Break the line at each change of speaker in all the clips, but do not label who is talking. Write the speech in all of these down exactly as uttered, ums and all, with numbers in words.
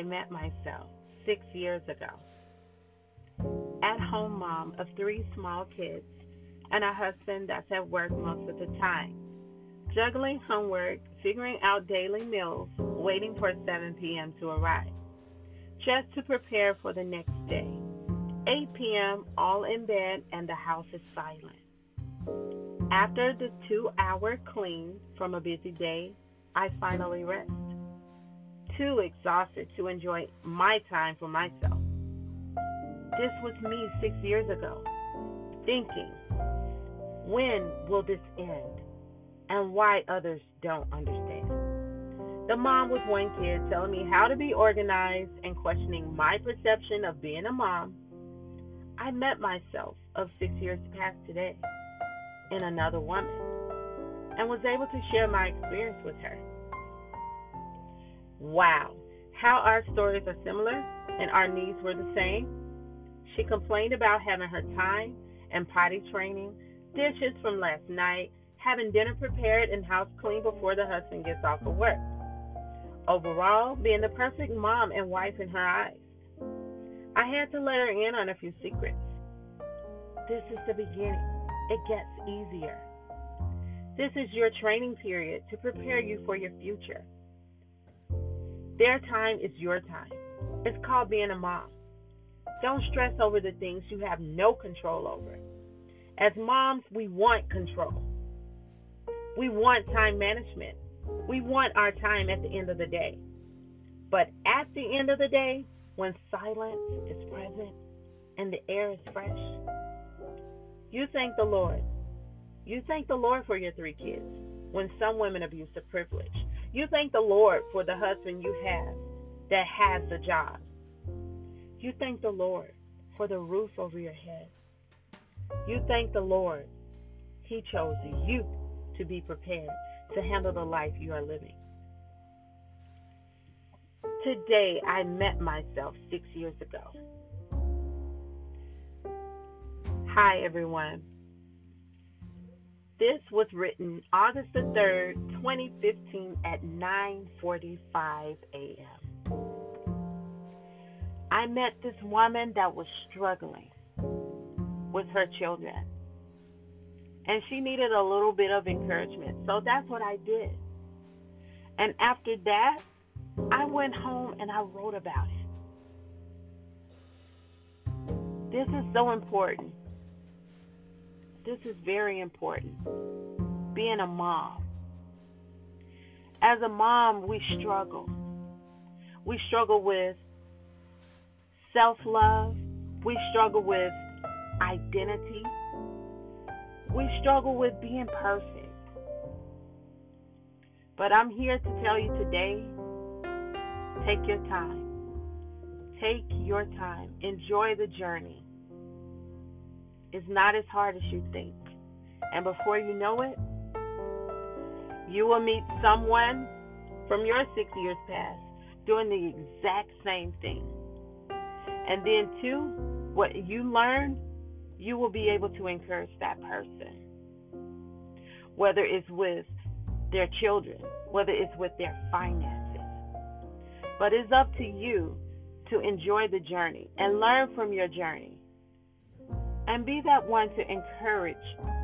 I met myself six years ago. At home mom of three small kids and a husband that's at work most of the time. Juggling homework, figuring out daily meals, waiting for seven p.m. to arrive. Just to prepare for the next day. eight p.m., all in bed, and the house is silent. After the two-hour clean from a busy day, I finally rest. Too exhausted to enjoy my time for myself. This was me six years ago, thinking, when will this end? And why others don't understand. The mom with one kid telling me how to be organized and questioning my perception of being a mom. I met myself of six years past today in another woman and was able to share my experience with her. Wow, how our stories are similar and our needs were the same. She complained about having her time and potty training, dishes from last night, having dinner prepared and house clean before the husband gets off of work. Overall, being the perfect mom and wife in her eyes. I had to let her in on a few secrets. This is the beginning. It gets easier. This is your training period to prepare you for your future. Their time is your time. It's called being a mom. Don't stress over the things you have no control over. As moms, we want control. We want time management. We want our time at the end of the day. But at the end of the day, when silence is present and the air is fresh, you thank the Lord. You thank the Lord for your three kids when some women abuse the privilege. You thank the Lord for the husband you have that has the job. You thank the Lord for the roof over your head. You thank the Lord He chose you to be prepared to handle the life you are living. Today, I met myself six years ago. Hi, everyone. This was written August the third, twenty fifteen at nine forty-five a.m. I met this woman that was struggling with her children. And she needed a little bit of encouragement. So that's what I did. And after that, I went home and I wrote about it. This is so important. This is very important. Being a mom. As a mom, we struggle. We struggle with self-love. We struggle with identity. We struggle with being perfect. But I'm here to tell you today, take your time. Take your time. Enjoy the journey. It's not as hard as you think. And before you know it, you will meet someone from your six years past doing the exact same thing. And then, too, what you learn, you will be able to encourage that person. Whether it's with their children, whether it's with their finances. But it's up to you to enjoy the journey and learn from your journey. And be that one to encourage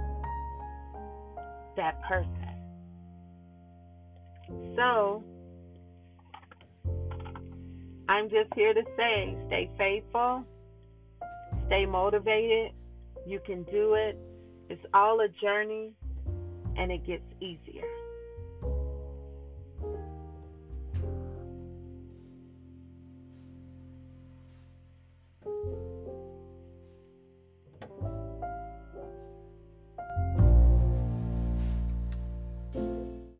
that person. So, I'm just here to say, stay faithful, stay motivated. You can do it. It's all a journey, and it gets easier.